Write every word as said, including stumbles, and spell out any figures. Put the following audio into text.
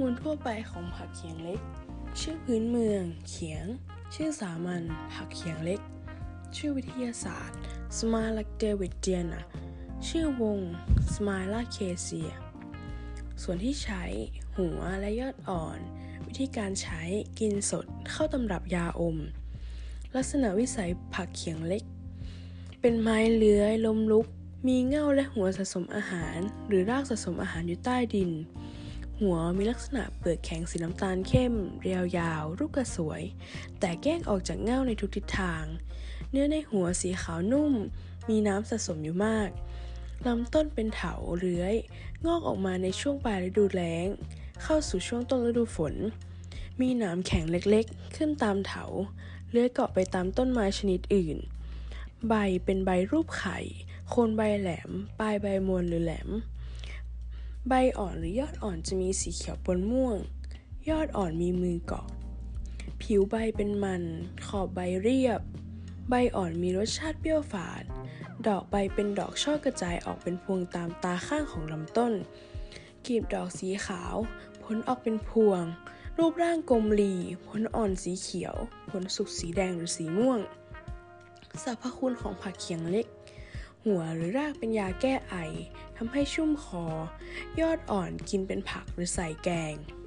มูลทั่วไปของผักเขียงเล็กชื่อพื้นเมืองเขียงชื่อสามัญผักเขียงเล็กชื่อวิทยาศาสตร์ Smilacdavidiana ชื่อวง Smilaceae ส่วนที่ใช้หัวและยอดอ่อนวิธีการใช้กินสดเข้าตำรับยาอมลักษณะวิสัยผักเขียงเล็กเป็นไม้เลื้อยล้มลุกมีเง่าและหัวสะสมอาหารหรือรากสะสมอาหารอยู่ใต้ดินหัวมีลักษณะเปลือกแข็งสีน้ำตาลเข้มเรียวยาวรูปกระสวยแต่แยกออกจากเง่าในทุกทิศทางเนื้อในหัวสีขาวนุ่มมีน้ำสะสมอยู่มากลำต้นเป็นเถาเลื้อยงอกออกมาในช่วงปลายฤดูแล้งเข้าสู่ช่วงต้นฤดูฝนมีหนามแข็งเล็กๆขึ้นตามเถาเลื้อยเกาะไปตามต้นไม้ชนิดอื่นใบเป็นใบรูปไข่โคนใบแหลมปลายใบมนหรือแหลมใบอ่อนหรือยอดอ่อนจะมีสีเขียวปนม่วงยอดอ่อนมีมือเกาะผิวใบเป็นมันขอบใบเรียบใบอ่อนมีรสชาติเปรี้ยวฝาดดอกใบเป็นดอกช่อกระจายออกเป็นพวงตามตาข้างของลำต้นกลีบดอกสีขาวผลออกเป็นพวงรูปร่างกลมหรี่ผลอ่อนสีเขียวผลสุกสีแดงหรือสีม่วงสรรพคุณของผักเขียงเล็กหัวหรือรากเป็นยาแก้ไอทำให้ชุ่มคอยอดอ่อนกินเป็นผักหรือใส่แกง